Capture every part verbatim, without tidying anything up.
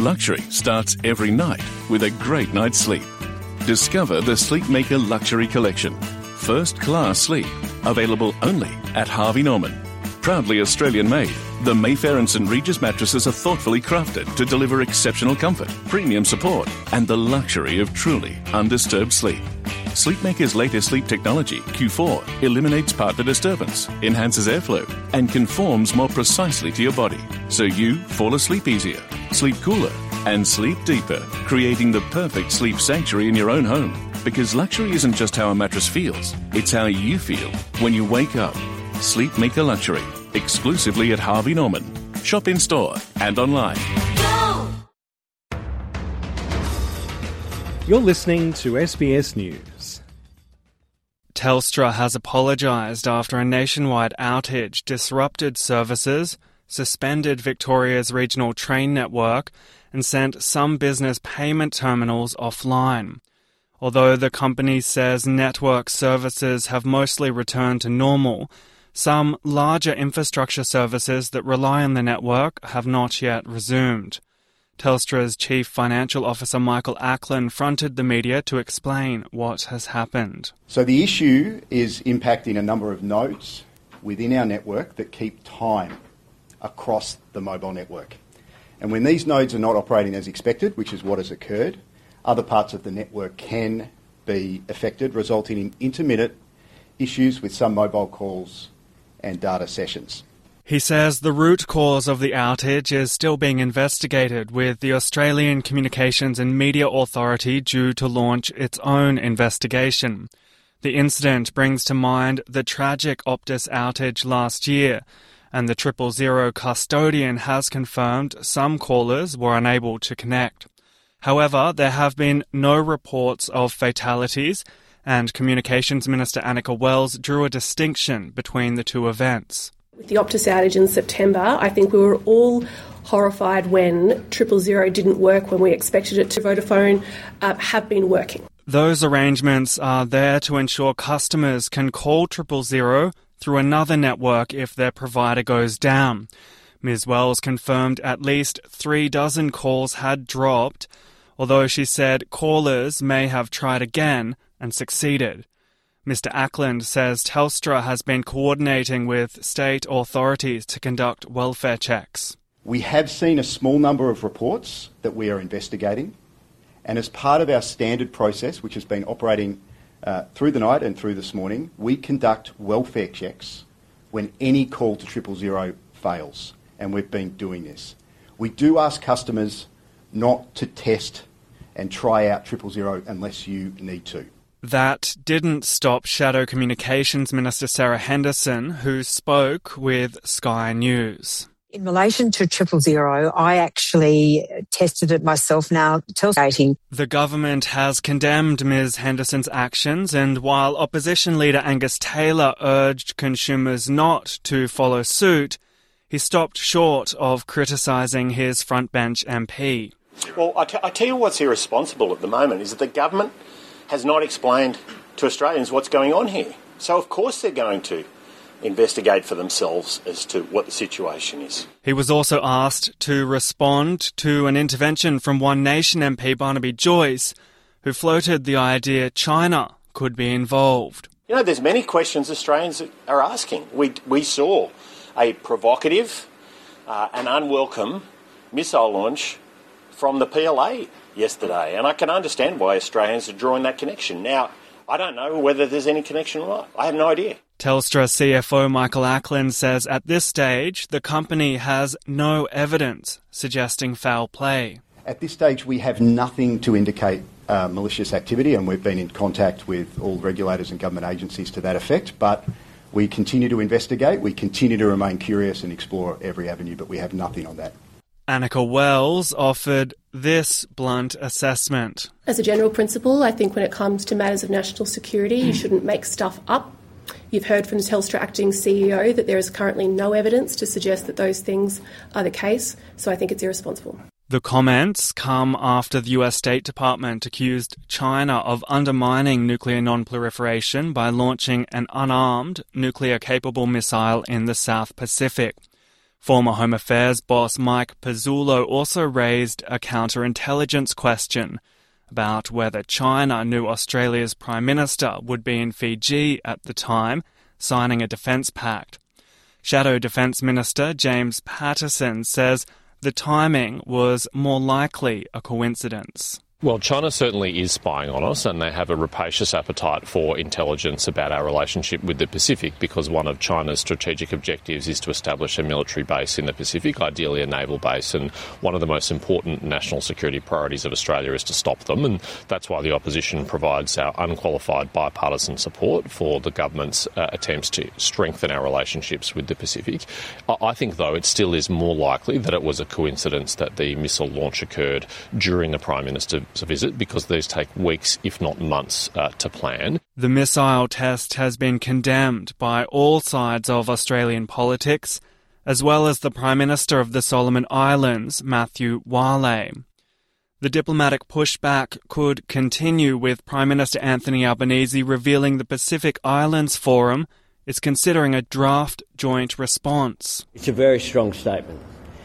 Luxury starts every night with a great night's sleep. Discover the Sleepmaker Luxury Collection. First class sleep. Available only at Harvey Norman. Proudly Australian-made, the Mayfair and St Regis mattresses are thoughtfully crafted to deliver exceptional comfort, premium support, and the luxury of truly undisturbed sleep. Sleepmaker's latest sleep technology, Q four, eliminates partner disturbance, enhances airflow, and conforms more precisely to your body, so you fall asleep easier, sleep cooler, and sleep deeper, creating the perfect sleep sanctuary in your own home. Because luxury isn't just how a mattress feels, it's how you feel when you wake up. Sleepmaker Luxury, exclusively at Harvey Norman. Shop in store and online. Go! You're listening to S B S News. Telstra has apologised after a nationwide outage disrupted services, suspended Victoria's regional train network, and sent some business payment terminals offline. Although the company says network services have mostly returned to normal, some larger infrastructure services that rely on the network have not yet resumed. Telstra's Chief Financial Officer Michael Ackland fronted the media to explain what has happened. So the issue is impacting a number of nodes within our network that keep time across the mobile network. And when these nodes are not operating as expected, which is what has occurred, other parts of the network can be affected, resulting in intermittent issues with some mobile calls and data sessions. He says the root cause of the outage is still being investigated, with the Australian Communications and Media Authority due to launch its own investigation. The incident brings to mind the tragic Optus outage last year, and the Triple Zero custodian has confirmed some callers were unable to connect. However, there have been no reports of fatalities, and Communications Minister Annika Wells drew a distinction between the two events. With the Optus outage in September, I think we were all horrified when Triple Zero didn't work when we expected it to. Vodafone uh, have been working. Those arrangements are there to ensure customers can call Triple Zero through another network if their provider goes down. Miz Wells confirmed at least three dozen calls had dropped, although she said callers may have tried again and succeeded. Mister Ackland says Telstra has been coordinating with state authorities to conduct welfare checks. We have seen a small number of reports that we are investigating, and as part of our standard process, which has been operating uh, through the night and through this morning, we conduct welfare checks when any call to Triple Zero fails, and we've been doing this. We do ask customers not to test and try out Triple Zero unless you need to. That didn't stop Shadow Communications Minister Sarah Henderson, who spoke with Sky News. In relation to Triple Zero, I actually tested it myself now. Telstra. The government has condemned Miz Henderson's actions, and while Opposition Leader Angus Taylor urged consumers not to follow suit, he stopped short of criticising his frontbench M P. Well, I, t- I tell you what's irresponsible at the moment is that the government has not explained to Australians what's going on here. So, of course, they're going to investigate for themselves as to what the situation is. He was also asked to respond to an intervention from One Nation M P Barnaby Joyce, who floated the idea China could be involved. You know, there's many questions Australians are asking. We, we saw a provocative uh, and unwelcome missile launch from the P L A yesterday, and I can understand why Australians are drawing that connection. Now, I don't know whether there's any connection or not. I have no idea. Telstra C F O Michael Ackland says at this stage the company has no evidence suggesting foul play. At this stage we have nothing to indicate uh, malicious activity, and we've been in contact with all regulators and government agencies to that effect, but we continue to investigate, we continue to remain curious and explore every avenue, but we have nothing on that. Annika Wells offered this blunt assessment. As a general principle, I think when it comes to matters of national security, you shouldn't make stuff up. You've heard from the Telstra acting C E O that there is currently no evidence to suggest that those things are the case, so I think it's irresponsible. The comments come after the U S State Department accused China of undermining nuclear non-proliferation by launching an unarmed, nuclear-capable missile in the South Pacific. Former Home Affairs boss Mike Pezzullo also raised a counterintelligence question about whether China knew Australia's Prime Minister would be in Fiji at the time, signing a defence pact. Shadow Defence Minister James Patterson says the timing was more likely a coincidence. Well, China certainly is spying on us, and they have a rapacious appetite for intelligence about our relationship with the Pacific, because one of China's strategic objectives is to establish a military base in the Pacific, ideally a naval base, and one of the most important national security priorities of Australia is to stop them, and that's why the opposition provides our unqualified bipartisan support for the government's uh, attempts to strengthen our relationships with the Pacific. I think, though, it still is more likely that it was a coincidence that the missile launch occurred during the Prime Minister visit, because these take weeks, if not months, uh, to plan. The missile test has been condemned by all sides of Australian politics, as well as the Prime Minister of the Solomon Islands, Matthew Wale. The diplomatic pushback could continue, with Prime Minister Anthony Albanese revealing the Pacific Islands Forum is considering a draft joint response. It's a very strong statement.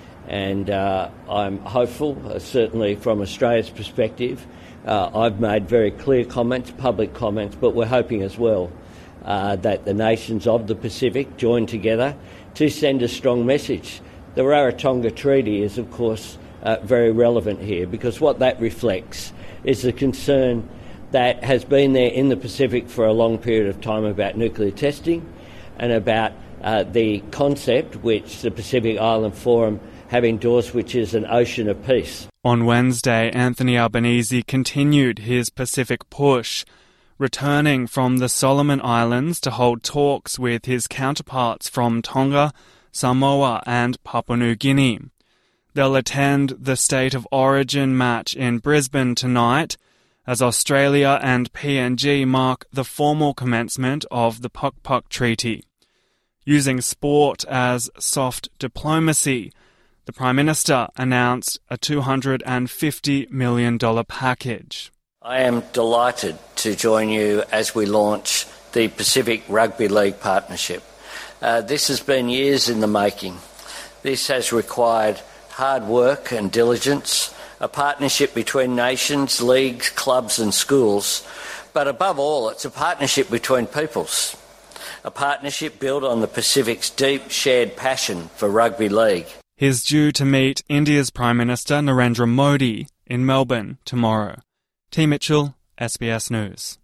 And uh, I'm hopeful, uh, certainly from Australia's perspective. Uh, I've made very clear comments, public comments, but we're hoping as well uh, that the nations of the Pacific join together to send a strong message. The Rarotonga Treaty is, of course, uh, very relevant here, because what that reflects is the concern that has been there in the Pacific for a long period of time about nuclear testing and about uh, the concept which the Pacific Island Forum have endorsed, which is an ocean of peace. On Wednesday, Anthony Albanese continued his Pacific push, returning from the Solomon Islands to hold talks with his counterparts from Tonga, Samoa and Papua New Guinea. They'll attend the State of Origin match in Brisbane tonight, as Australia and P N G mark the formal commencement of the Puck Puck Treaty. Using sport as soft diplomacy, the Prime Minister announced a two hundred fifty million dollars package. I am delighted to join you as we launch the Pacific Rugby League Partnership. Uh, this has been years in the making. This has required hard work and diligence, a partnership between nations, leagues, clubs and schools, but above all, it's a partnership between peoples, a partnership built on the Pacific's deep shared passion for rugby league. He's due to meet India's Prime Minister Narendra Modi in Melbourne tomorrow. T. Mitchell, S B S News.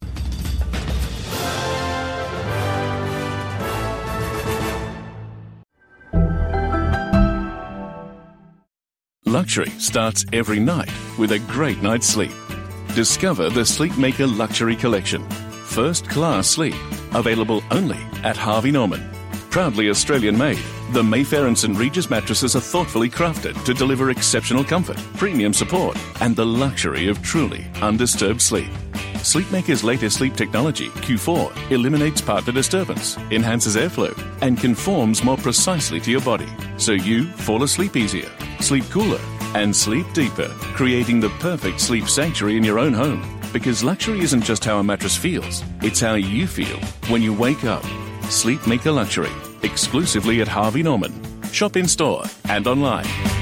Luxury starts every night with a great night's sleep. Discover the Sleepmaker Luxury Collection. First class sleep. Available only at Harvey Norman. Proudly Australian made, the Mayfair and St Regis mattresses are thoughtfully crafted to deliver exceptional comfort, premium support, and the luxury of truly undisturbed sleep. Sleepmaker's latest sleep technology, Q four, eliminates partner disturbance, enhances airflow, and conforms more precisely to your body, so you fall asleep easier, sleep cooler, and sleep deeper, creating the perfect sleep sanctuary in your own home. Because luxury isn't just how a mattress feels, it's how you feel when you wake up. Sleepmaker Luxury, exclusively at Harvey Norman. Shop in store and online.